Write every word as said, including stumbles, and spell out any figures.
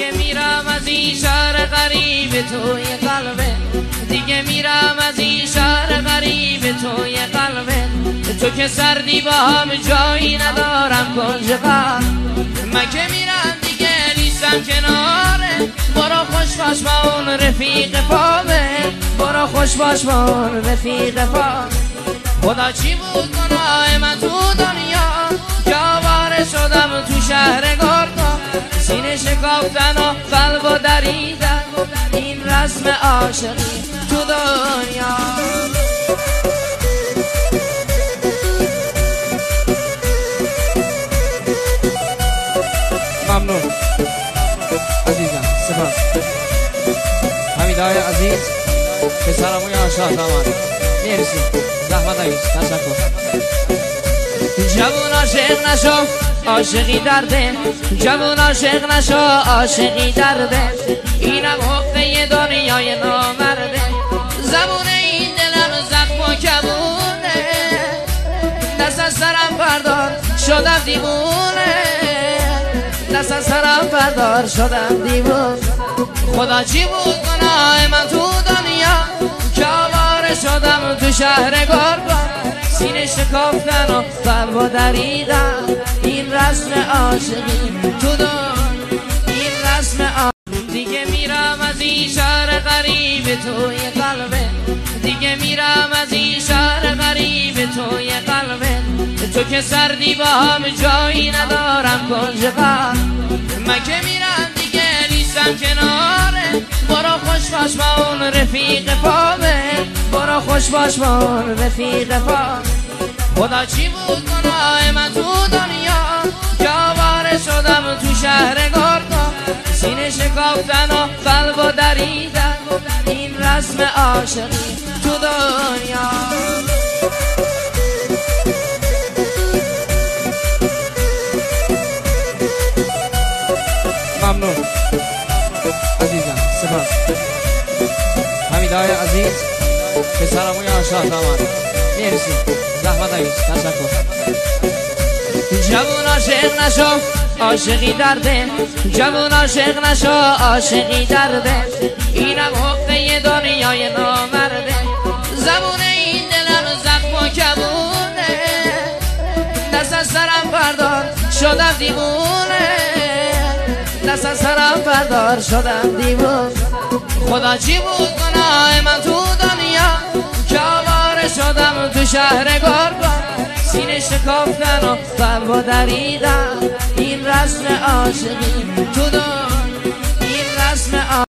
دیگه میرم از این شهر غریب توی قلبه، دیگه میرم از این شهر غریب توی قلبه. تو که سردی با هم جایی ندارم کنج قلب، من که میرم دیگه نیستم کناره. برو خوش باش با اون رفیق پامه، برو خوش باش با اون رفیق پامه. خدا چی بود گناه من تو دنیا که آواره شدم تو شهر گرگا. سینه شکافتن و قلب و دریدن، این رسم عاشقی تو دنیا. ممنون عزیزم، سپاس. حمیدای عزیز پسرموی آشاه داماد، مرسی، زحمت هاییست، تشکر. جوون عاشق نشو عاشقی درده، جوون عاشق نشو عاشقی درده. اینم حقه دنیای نامرده، زبون این دلم زخم و کبونه. دست از سرم بردار شدم دیوونه، دست از سرم بردار شدم دیوونه. خدا چی بود گناه من تو دنیا که آواره شدم تو شهر گرگا. سینه شکافتن و قلب و دریدن، این رسم عاشقی تو دنیا، این رسم عاشقی. دیگه میرم از این شهر غریب توی قلبه، دیگه میرم از این شهر غریب توی قلبه. تو که سردی با هم جایی ندارم کنج قلب، من که میرم دیگه نیستم کناره. برو خوش باش با اون رفیق پامه، برو خوش باش با اون رفیق پامه. خدا چی بود گناه من تو دنیا که آواره شدم تو شهر گرگا. سینه شکافتن و قلب و دریدن، این رسم عاشقی تو دنیا. ممنون عزیزم، سپاس. حمیدای عزیز پسرموی آشاه داماد، مرسی، زحمت هاییست، تشکر. جوون عاشق نشو عاشقی درده، جوون عاشق نشو عاشقی درده. اینم حقه دنیای نامرده، زبون این دلم زخم و کبونه. دست از سرم بردار شدم دیوونه، دست از سرم بردار شدم دیوونه. خدا چی بود گناه من تو دنیا که آواره شدم تو شهر گرگا. سینه شکافتن و قلب و دریدن، این رسم عاشقی تو دنیا.